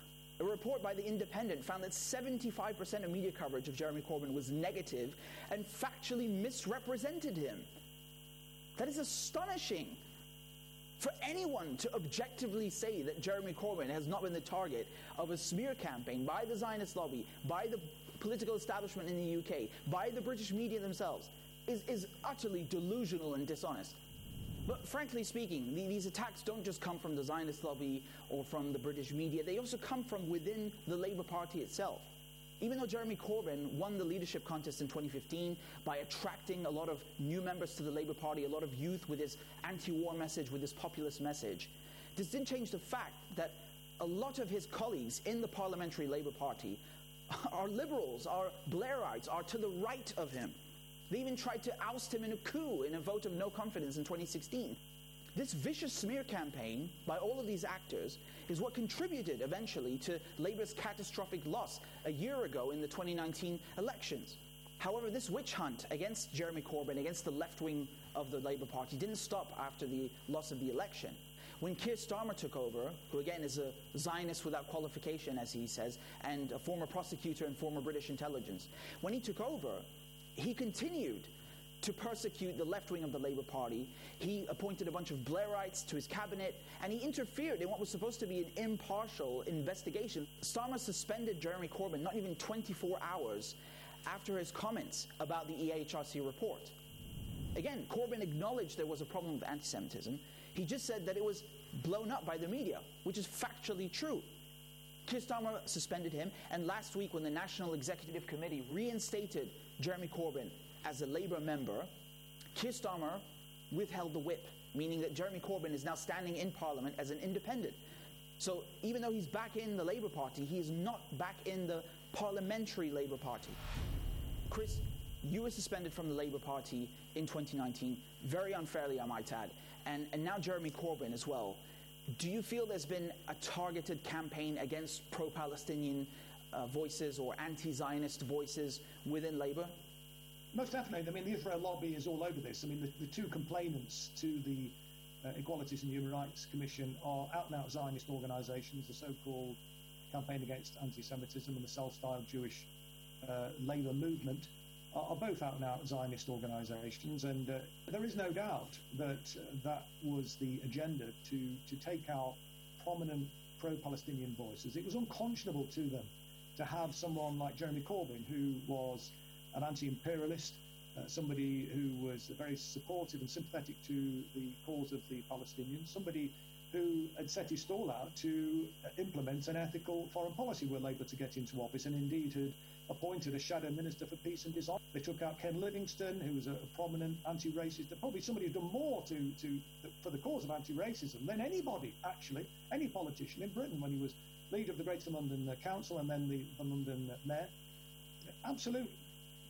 A report by The Independent found that seventy-five percent of media coverage of Jeremy Corbyn was negative and factually misrepresented him. That is astonishing. For anyone to objectively say that Jeremy Corbyn has not been the target of a smear campaign by the Zionist lobby, by the political establishment in the U K, by the British media themselves, is, is utterly delusional and dishonest. But frankly speaking, the, these attacks don't just come from the Zionist lobby or from the British media, they also come from within the Labour Party itself. Even though Jeremy Corbyn won the leadership contest in twenty fifteen by attracting a lot of new members to the Labour Party, a lot of youth with his anti-war message, with his populist message, this didn't change the fact that a lot of his colleagues in the Parliamentary Labour Party are liberals, are Blairites, are to the right of him. They even tried to oust him in a coup in a vote of no confidence in twenty sixteen. This vicious smear campaign by all of these actors is what contributed eventually to Labour's catastrophic loss a year ago in the twenty nineteen elections. However, this witch hunt against Jeremy Corbyn, against the left wing of the Labour Party, didn't stop after the loss of the election. When Keir Starmer took over, who again is a Zionist without qualification, as he says, and a former prosecutor and former British intelligence, when he took over, he continued to persecute the left wing of the Labour Party. He appointed a bunch of Blairites to his cabinet, and he interfered in what was supposed to be an impartial investigation. Starmer suspended Jeremy Corbyn not even twenty-four hours after his comments about the E A H R C report. Again, Corbyn acknowledged there was a problem with anti-Semitism. He just said that it was blown up by the media, which is factually true. Keir Starmer suspended him, and last week when the National Executive Committee reinstated Jeremy Corbyn as a Labour member, Keir Starmer withheld the whip, meaning that Jeremy Corbyn is now standing in Parliament as an independent. So even though he's back in the Labour Party, he is not back in the Parliamentary Labour Party. Chris, you were suspended from the Labour Party in twenty nineteen, very unfairly, I might add, and, and now Jeremy Corbyn as well. Do you feel there's been a targeted campaign against pro-Palestinian uh, voices or anti-Zionist voices within Labour? Most definitely. I mean, the Israel lobby is all over this. I mean, the, the two complainants to the uh, Equalities and Human Rights Commission are out-and-out Zionist organisations, the so-called Campaign Against Anti-Semitism and the self-styled Jewish uh, Labour Movement are, are both out-and-out Zionist organisations, and uh, there is no doubt that uh, that was the agenda to, to take out prominent pro-Palestinian voices. It was unconscionable to them to have someone like Jeremy Corbyn, who was an anti-imperialist, uh, somebody who was very supportive and sympathetic to the cause of the Palestinians, somebody who had set his stall out to uh, implement an ethical foreign policy were Labour to get into office, and indeed had appointed a shadow minister for peace and design. They took out Ken Livingstone, who was a, a prominent anti-racist, and probably somebody who's done more to, to for the cause of anti-racism than anybody, actually, any politician in Britain when he was leader of the Greater London uh, Council and then the, the London uh, Mayor. Absolute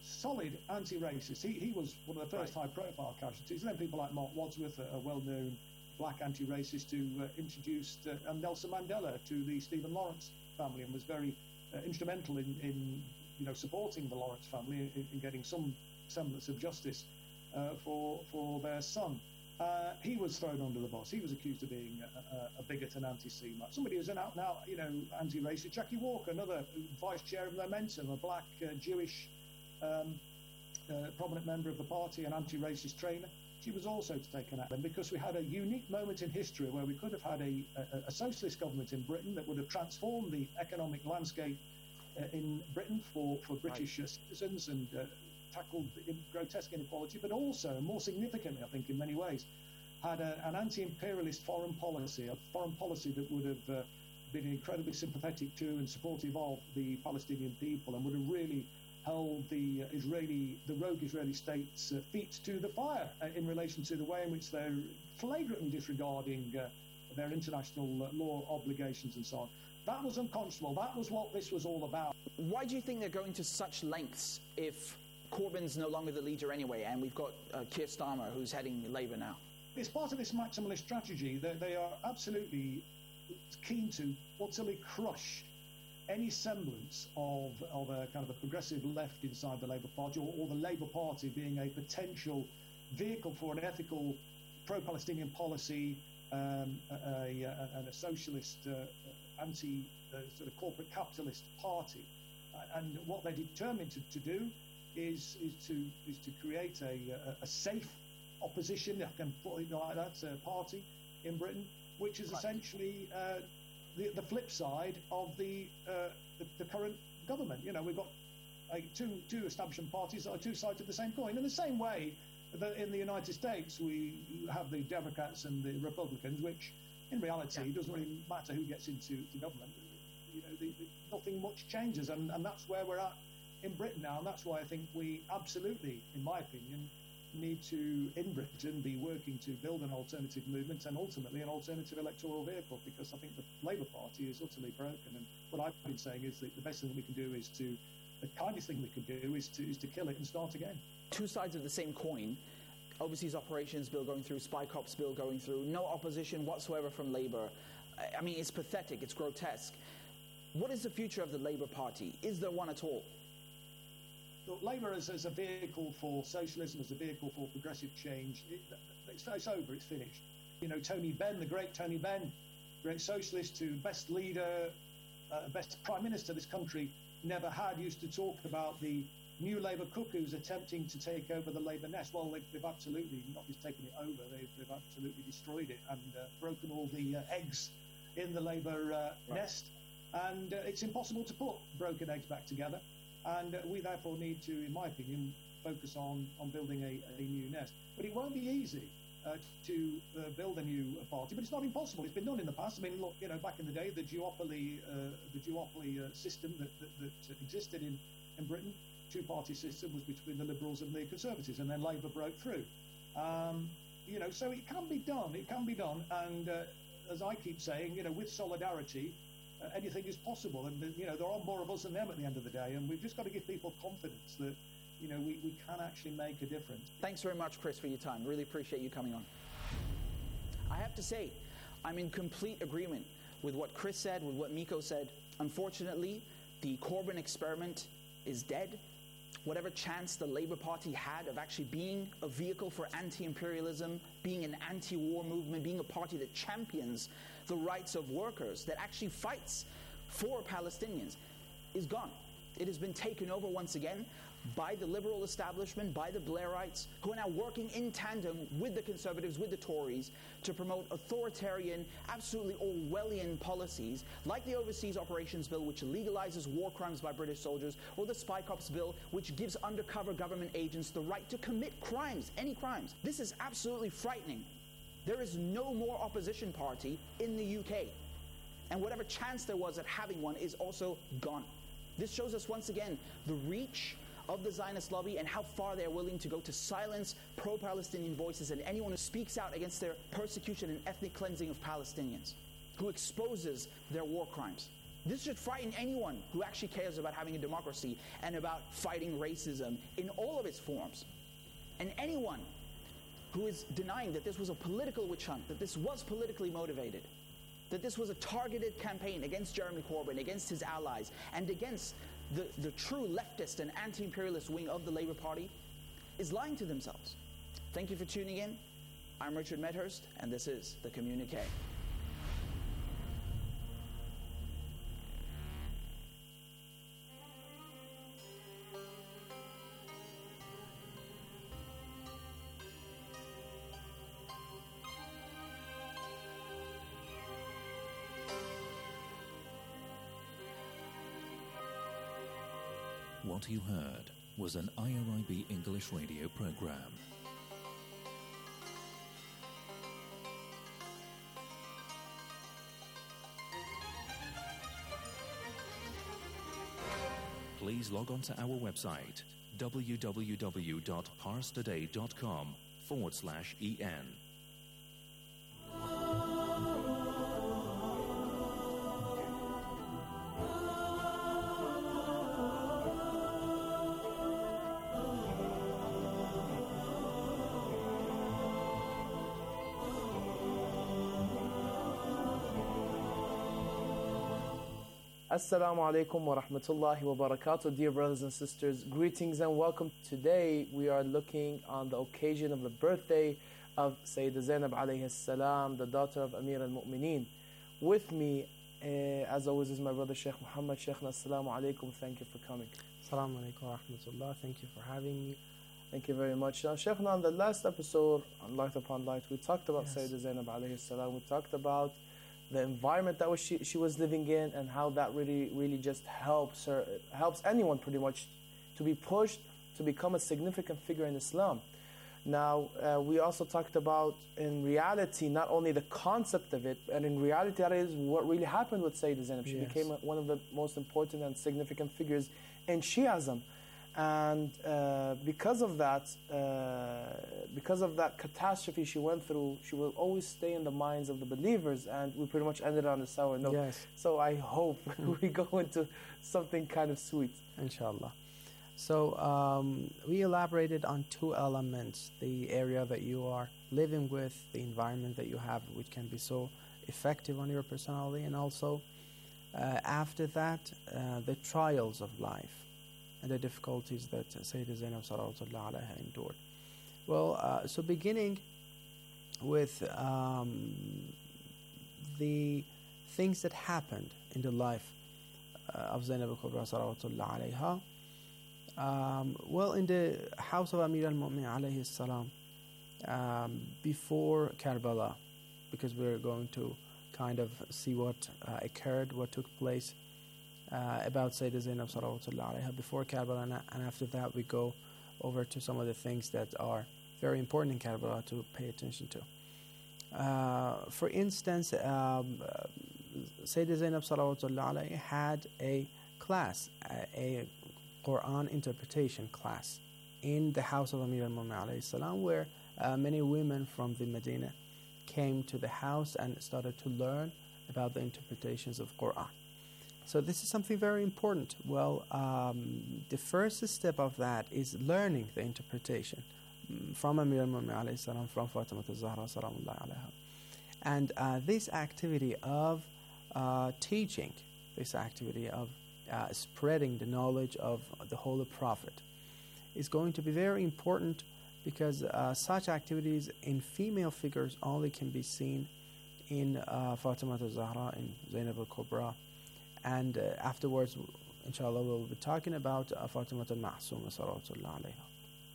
solid anti-racist. He, he was one of the first right. high-profile casualties. And then people like Mark Wadsworth, a, a well-known black anti-racist who uh, introduced uh, Nelson Mandela to the Stephen Lawrence family and was very uh, instrumental in, in you know supporting the Lawrence family in, in getting some semblance of justice uh, for for their son. Uh, he was thrown under the bus. He was accused of being a, a, a bigot and anti-Semite. Somebody who's an out and out, you know, anti-racist. Jackie Walker, another vice chair of Momentum, a black uh, Jewish um, uh, prominent member of the party, an anti-racist trainer. She was also taken out. And because we had a unique moment in history where we could have had a, a, a socialist government in Britain that would have transformed the economic landscape uh, in Britain for, for British right. uh, citizens and uh, tackled grotesque inequality, but also, more significantly, I think, in many ways, had a, an anti-imperialist foreign policy, a foreign policy that would have uh, been incredibly sympathetic to and supportive of the Palestinian people and would have really held the uh, Israeli, the rogue Israeli state's uh, feet to the fire uh, in relation to the way in which they're flagrantly disregarding uh, their international uh, law obligations and so on. That was unconscionable. That was what this was all about. Why do you think they're going to such lengths if Corbyn's no longer the leader anyway, and we've got uh, Keir Starmer, who's heading Labour now? It's part of this maximalist strategy. They, they are absolutely keen to utterly crush any semblance of, of a kind of a progressive left inside the Labour Party, or, or the Labour Party being a potential vehicle for an ethical pro-Palestinian policy, um, a, a, a, and a socialist, uh, anti uh, sort of corporate capitalist party. Uh, and what they're determined to, to do is is to is to create a, a, a safe opposition, I can put it like that, uh, party in Britain, which is right. essentially uh, the, the flip side of the, uh, the the current government. You know, we've got uh, two two establishment parties that are two sides of the same coin. In the same way that in the United States we have the Democrats and the Republicans, which in reality yeah. doesn't really matter who gets into the government. You know, the, the, nothing much changes, and, and that's where we're at in Britain now, and that's why I think we absolutely, in my opinion, need to, in Britain, be working to build an alternative movement and ultimately an alternative electoral vehicle, because I think the Labour Party is utterly broken. And what I've been saying is that the best thing we can do is to, the kindest thing we can do is to is to kill it and start again. Two sides of the same coin. Overseas Operations Bill going through, Spy Cops Bill going through, no opposition whatsoever from Labour. I mean, it's pathetic, it's grotesque. What is the future of the Labour Party? Is there one at all? Look, Labour as, as a vehicle for socialism, as a vehicle for progressive change, it, it's, it's over, it's finished. You know, Tony Benn, the great Tony Benn, great socialist who best leader, uh, best prime minister this country never had, used to talk about the new Labour cuckoos attempting to take over the Labour nest. Well, they've, they've absolutely not just taken it over, they've, they've absolutely destroyed it and uh, broken all the uh, eggs in the Labour uh, right. nest. And uh, it's impossible to put broken eggs back together. And uh, we therefore need to, in my opinion, focus on, on building a, a new nest. But it won't be easy uh, to uh, build a new party, but it's not impossible. It's been done in the past. I mean, look, you know, back in the day, the duopoly, uh, the duopoly uh, system that, that, that existed in, in Britain, two-party system, was between the Liberals and the Conservatives, and then Labour broke through. Um, you know, so it can be done. It can be done. And uh, as I keep saying, you know, with solidarity, Uh, anything is possible, and you know there are more of us than them at the end of the day, and we've just got to give people confidence that you know we, we can actually make a difference. Thanks very much, Chris, for your time. Really appreciate you coming on. I have to say, I'm in complete agreement with what Chris said, with what Miko said. Unfortunately, the Corbyn experiment is dead. Whatever chance the Labour Party had of actually being a vehicle for anti-imperialism, being an anti-war movement, being a party that champions the rights of workers, that actually fights for Palestinians, is gone. It has been taken over once again by the liberal establishment, by the Blairites, who are now working in tandem with the Conservatives, with the Tories, to promote authoritarian, absolutely Orwellian policies, like the Overseas Operations Bill, which legalizes war crimes by British soldiers, or the Spy Cops Bill, which gives undercover government agents the right to commit crimes, any crimes. This is absolutely frightening. There is no more opposition party in the U K. And whatever chance there was at having one is also gone. This shows us once again the reach of the Zionist lobby and how far they are willing to go to silence pro-Palestinian voices and anyone who speaks out against their persecution and ethnic cleansing of Palestinians, who exposes their war crimes. This should frighten anyone who actually cares about having a democracy and about fighting racism in all of its forms. And anyone who is denying that this was a political witch hunt, that this was politically motivated, that this was a targeted campaign against Jeremy Corbyn, against his allies, and against the, the true leftist and anti-imperialist wing of the Labour Party, is lying to themselves. Thank you for tuning in. I'm Richard Medhurst, and this is The Communique. What you heard was an I R I B English radio program. Please log on to our website w w w dot pars today dot com forward slash en. Assalamu alaikum wa rahmatullahi wa barakatuh. Dear brothers and sisters, greetings and welcome. Today we are looking on the occasion of the birthday of Sayyidah Zainab alayhi salam, the daughter of Amir al-Mu'mineen. With me, uh, as always, is my brother Sheikh Muhammad. Sheikhna, assalamu alaikum. Thank you for coming. Assalamu alaikum wa rahmatullah. Thank you for having me. Thank you very much. Now, Sheikhna, on the last episode on Light Upon Light, we talked about yes. Sayyidah Zainab alayhi salam. We talked about the environment that was she, she was living in, and how that really, really just helps her, helps anyone pretty much to be pushed to become a significant figure in Islam. Now, uh, we also talked about, in reality, not only the concept of it, and in reality, that is what really happened with Sayyidah Zainab. She yes. became one of the most important and significant figures in Shi'ism. And uh, because of that, uh, because of that catastrophe she went through, she will always stay in the minds of the believers. And we pretty much ended on a sour note. Yes. So I hope we go into something kind of sweet. Inshallah. So um, we elaborated on two elements: the area that you are living with, the environment that you have, which can be so effective on your personality, and also uh, after that, uh, the trials of life and the difficulties that Sayyidah Zainab salawatullah alayha endured. Well, uh, so beginning with um, the things that happened in the life uh, of Zainab al-Kubra salawatullah alayha. Um, well, in the house of Amir al-Mu'min alayhi salam, um, before Karbala, because we're going to kind of see what uh, occurred, what took place Uh, about Sayyidah Zainab salawatullah alayha before Karbala, and, and after that we go over to some of the things that are very important in Karbala to pay attention to. Uh, for instance, um, uh, Sayyidah Zainab salawatullah alayha had a class, a, a Quran interpretation class in the house of Amir al-Mu'min alayhi salam, where uh, many women from the Medina came to the house and started to learn about the interpretations of Quran. So this is something very important. Well, um, the first step of that is learning the interpretation from Amir al-Mu'min alayhi salam, from Fatima al-Zahra salamullahi alayha. And uh, this activity of uh, teaching, this activity of uh, spreading the knowledge of the Holy Prophet is going to be very important, because uh, such activities in female figures only can be seen in uh, Fatima al-Zahra, in Zainab al-Kubra. And uh, afterwards, inshallah, we'll be talking about uh, Fatima al-Ma'suma salawatullah alayha.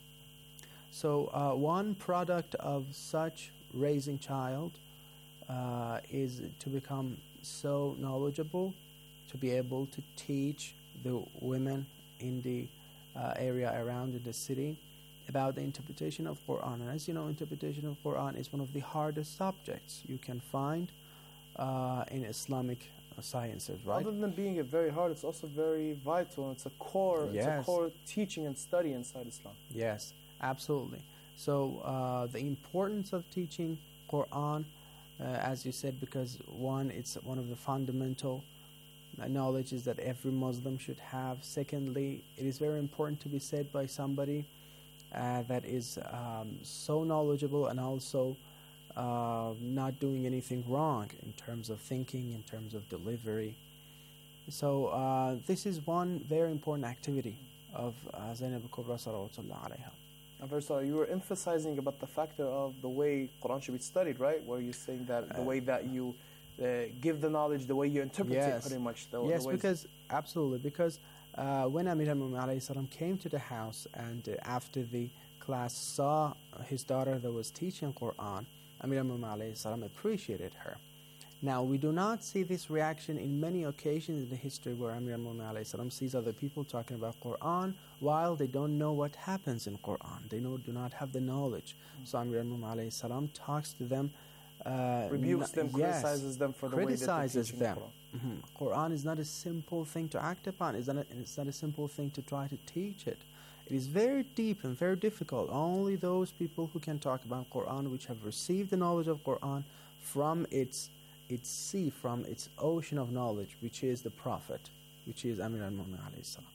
So uh, one product of such raising child uh, is to become so knowledgeable, to be able to teach the women in the uh, area around in the city about the interpretation of Quran. And as you know, interpretation of Quran is one of the hardest subjects you can find uh, in Islamic sciences, right? Other than being very hard, it's also very vital. It's a core, yes. it's a core teaching and study inside Islam. Yes, absolutely. So uh, the importance of teaching Quran, uh, as you said, because one, it's one of the fundamental knowledges that every Muslim should have. Secondly, it is very important to be said by somebody uh, that is um, so knowledgeable and also uh, not doing anything wrong in terms of thinking, in terms of delivery. So uh, this is one very important activity of uh, Zainab al-Kubra salawatullah alayha. And first of all, you were emphasizing about the factor of the way Quran should be studied, right? Where you're saying that the way that you uh, give the knowledge, the way you interpret yes. it, pretty much. The, yes, the because, absolutely, because uh, when Amir al-Mu'minin alayhi salam came to the house and uh, after the class saw his daughter that was teaching Quran, Amir al-Mu'minin alayhi salam appreciated her. Now, we do not see this reaction in many occasions in the history where Amir al-Mu'minin alayhi salam sees other people talking about Quran while they don't know what happens in Quran. They know, do not have the knowledge. Mm-hmm. So Amir al-Mu'minin alayhi salam talks to them. Uh, Rebukes them, yes, criticizes them for the criticizes way that they're them. Quran. Mm-hmm. Quran is not a simple thing to act upon. It's not, a, it's not a simple thing to try to teach it. It is very deep and very difficult. Only those people who can talk about Quran, which have received the knowledge of Quran from its its sea, from its ocean of knowledge, which is the Prophet, which is Amir al-Mu'minin alayhi salam.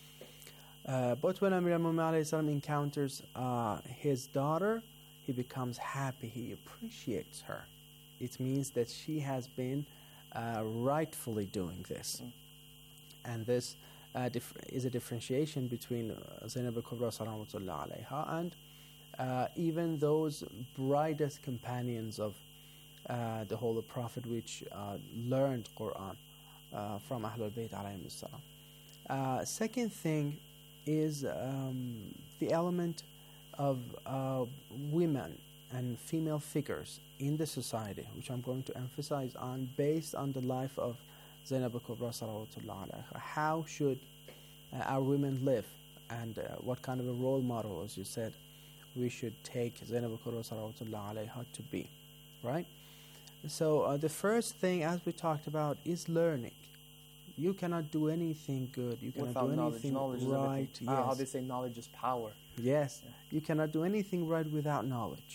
Uh, but when Amir al-Mu'minin alayhi salam encounters uh, his daughter, he becomes happy, he appreciates her. It means that she has been uh, rightfully doing this. Mm. And this uh, dif- is a differentiation between uh, Zainab al-Kubra salawatullah alayha and uh, even those brightest companions of Uh, the Holy Prophet, which uh, learned Quran uh, from Ahlul Bayt alayhim salam. Uh, second thing is um, the element of uh, women and female figures in the society, which I'm going to emphasize on based on the life of Zainab al-Kubra salawatullah alayha. How should uh, our women live, and uh, what kind of a role model, as you said, we should take Zainab al-Kubra salawatullah alayha to be, right? So uh, the first thing, as we talked about, is learning. You cannot do anything good. You cannot Without do anything knowledge. right. Knowledge is ah, yes. how they say knowledge is power. Yes. Yeah. You cannot do anything right without knowledge.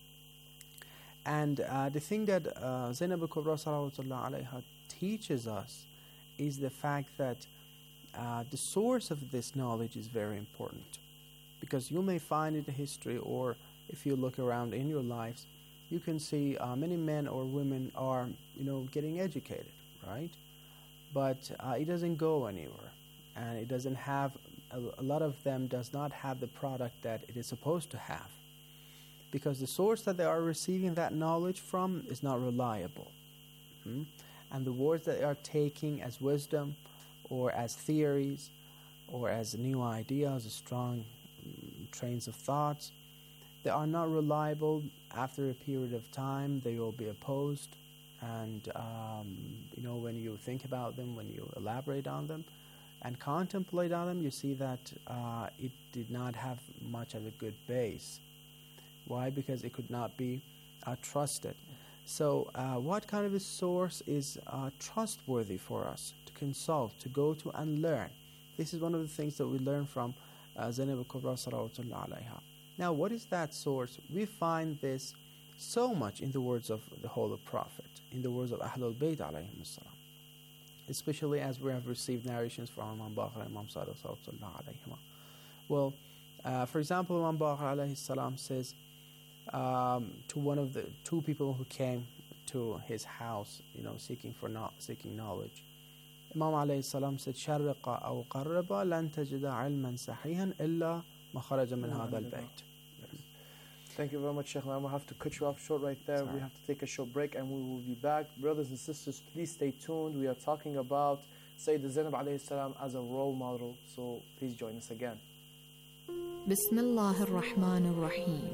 And uh, the thing that uh, Zainab al-Kubra salawatullah alayha teaches us is the fact that uh, the source of this knowledge is very important. Because you may find in the history, or if you look around in your lives, you can see uh, many men or women are, you know, getting educated, right? But uh, it doesn't go anywhere, and it doesn't have, a, a lot of them does not have the product that it is supposed to have, because the source that they are receiving that knowledge from is not reliable. Mm-hmm. And the words that they are taking as wisdom, or as theories, or as new ideas, strong um, trains of thoughts, they are not reliable. After a period of time, they will be opposed, and um, you know, when you think about them, when you elaborate on them and contemplate on them, you see that uh, it did not have much of a good base. Why? Because it could not be uh, trusted. So uh, what kind of a source is uh, trustworthy for us to consult, to go to and learn? This is one of the things that we learn from uh, Zainab al-Kubra salawatullah alayha. Now, what is that source? We find this so much in the words of the Holy Prophet, in the words of Ahlul Bayt alayhim salam, especially as we have received narrations from Imam Baqir and Imam Sadiq sallallahu alayhim. Well, uh, for example, Imam Baqir alayhi salam says um, to one of the two people who came to his house, you know, seeking for not seeking knowledge. Imam alayhi salam said, "Sharriqa aw qarriba lan tajida ilman sahihan illa ma kharaja min hadha al-bayt." Thank you very much, Sheikh. We'll have to cut you off short right there. Sorry. We have to take a short break and we will be back. Brothers and sisters, please stay tuned. We are talking about Sayyidah Zainab alayhi salam as a role model. So please join us again. Bismillah ar-Rahman ar-Rahim.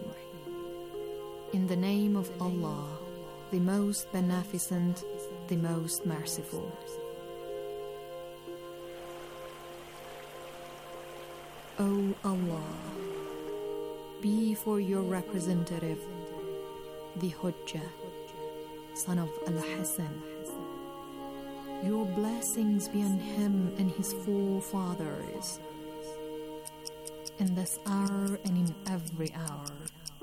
In the name of Allah, the most beneficent, the most merciful. O Allah, be for your representative, the Hujjah, son of Al-Hasan. Your blessings be on him and his forefathers, in this hour and in every hour.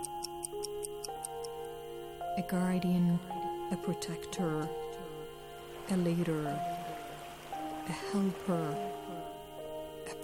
A guardian, a protector, a leader, a helper